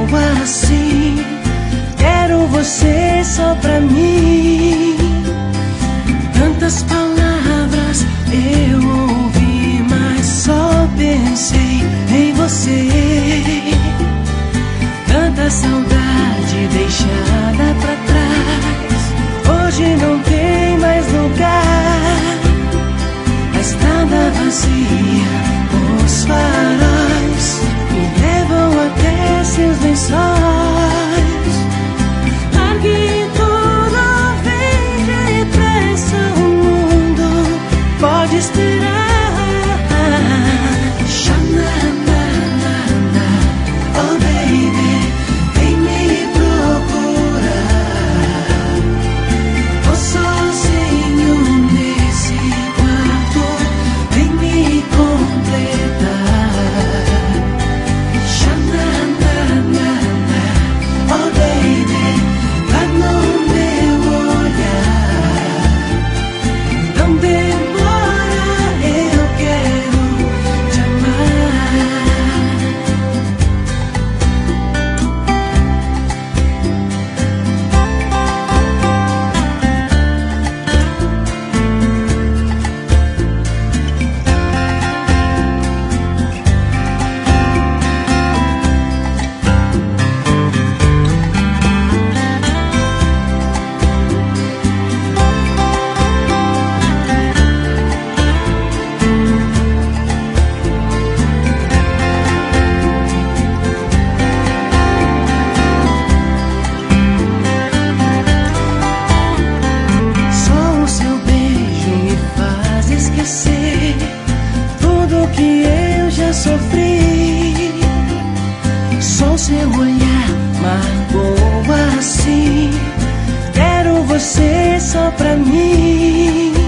boa assim. Quero você só pra mim. Tantas palavras eu ouvi, mas só pensei em você. Tanta saudade deixada pra trás, hoje não tem mais lugar. A estrada vazia, os faróis me levam até seus lençóis. Largue tudo, vem depressa, o mundo pode esperar. Oh baby, vem me procurar. Tô sozinho nesse quarto, vem me completar. Oh baby, tá no meu olhar. Não demora, eu quero te amar. Só o seu beijo me faz esquecer tudo que eu já sofri. Só o seu olhar marcou assim. Quero você só pra mim.